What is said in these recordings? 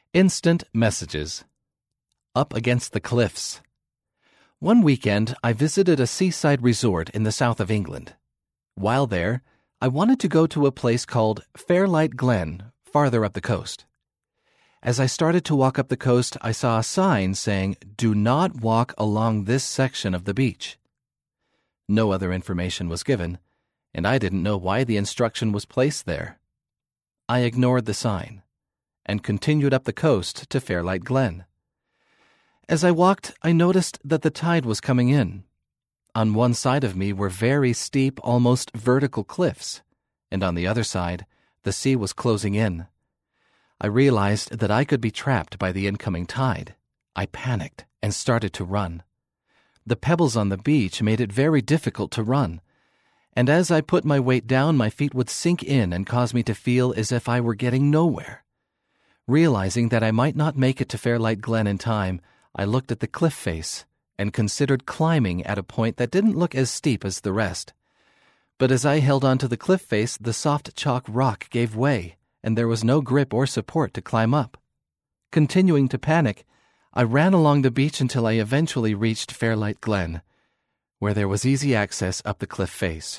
Instant messages. Up against the cliffs. One weekend, I visited a seaside resort in the south of England. While there, I wanted to go to a place called Fairlight Glen, farther up the coast. As I started to walk up the coast, I saw a sign saying, "Do not walk along this section of the beach." No other information was given, and I didn't know why the instruction was placed there. I ignored the sign and continued up the coast to Fairlight Glen. As I walked, I noticed that the tide was coming in. On one side of me were very steep, almost vertical cliffs, and on the other side, the sea was closing in. I realized that I could be trapped by the incoming tide. I panicked and started to run. The pebbles on the beach made it very difficult to run, and as I put my weight down, my feet would sink in and cause me to feel as if I were getting nowhere. Realizing that I might not make it to Fairlight Glen in time, I looked at the cliff face and considered climbing at a point that didn't look as steep as the rest. But as I held onto the cliff face, the soft chalk rock gave way, and there was no grip or support to climb up. Continuing to panic, I ran along the beach until I eventually reached Fairlight Glen, where there was easy access up the cliff face.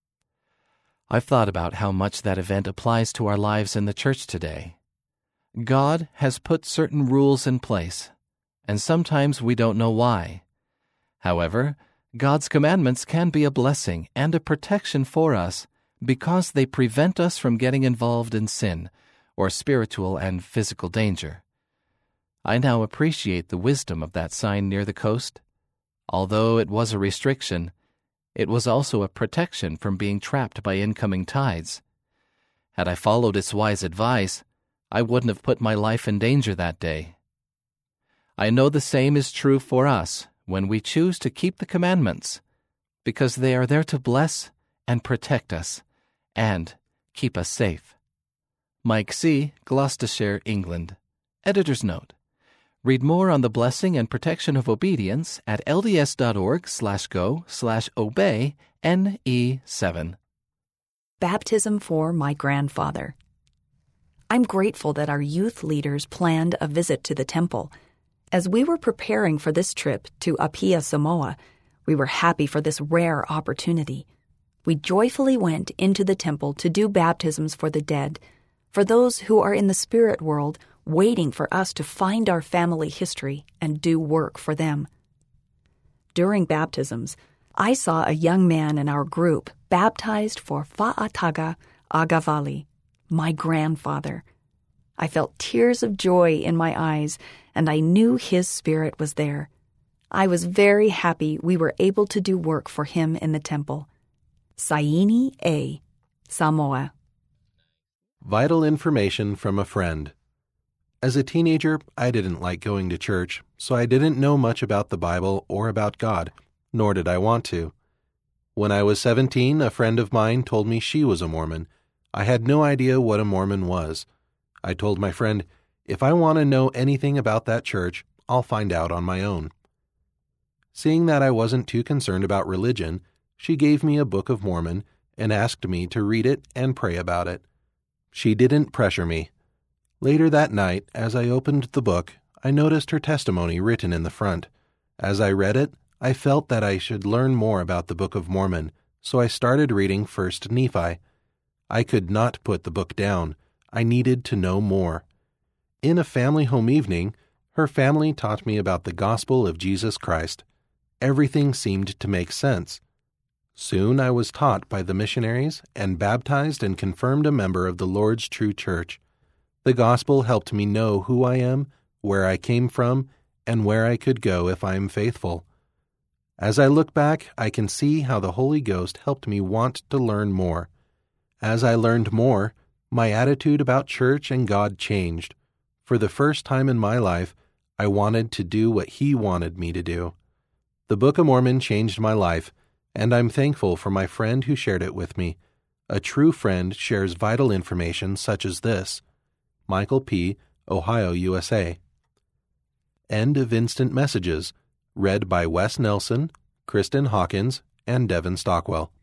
I've thought about how much that event applies to our lives in the church today. God has put certain rules in place, and sometimes we don't know why. However, God's commandments can be a blessing and a protection for us because they prevent us from getting involved in sin or spiritual and physical danger. I now appreciate the wisdom of that sign near the coast. Although it was a restriction, it was also a protection from being trapped by incoming tides. Had I followed its wise advice, I wouldn't have put my life in danger that day. I know the same is true for us when we choose to keep the commandments, because they are there to bless and protect us and keep us safe. Mike C., Gloucestershire, England. Editor's note. Read more on the blessing and protection of obedience at lds.org/go/obey-NE7. Baptism for my grandfather. I'm grateful that our youth leaders planned a visit to the temple. As we were preparing for this trip to Apia, Samoa, we were happy for this rare opportunity. We joyfully went into the temple to do baptisms for the dead, for those who are in the spirit world waiting for us to find our family history and do work for them. During baptisms, I saw a young man in our group baptized for Fa'ataga Agavali, my grandfather. I felt tears of joy in my eyes, and I knew his spirit was there. I was very happy we were able to do work for him in the temple. Saini A., Samoa. Vital information from a friend. As a teenager, I didn't like going to church, so I didn't know much about the Bible or about God, nor did I want to. When I was 17, a friend of mine told me she was a Mormon. I had no idea what a Mormon was. I told my friend, if I want to know anything about that church, I'll find out on my own. Seeing that I wasn't too concerned about religion, she gave me a Book of Mormon and asked me to read it and pray about it. She didn't pressure me. Later that night, as I opened the book, I noticed her testimony written in the front. As I read it, I felt that I should learn more about the Book of Mormon, so I started reading 1 Nephi. I could not put the book down. I needed to know more. In a family home evening, her family taught me about the gospel of Jesus Christ. Everything seemed to make sense. Soon I was taught by the missionaries and baptized and confirmed a member of the Lord's true church. The gospel helped me know who I am, where I came from, and where I could go if I am faithful. As I look back, I can see how the Holy Ghost helped me want to learn more. As I learned more, my attitude about church and God changed. For the first time in my life, I wanted to do what He wanted me to do. The Book of Mormon changed my life, and I'm thankful for my friend who shared it with me. A true friend shares vital information such as this. Michael P., Ohio, USA. End of Instant Messages. Read by Wes Nelson, Kristen Hawkins, and Devin Stockwell.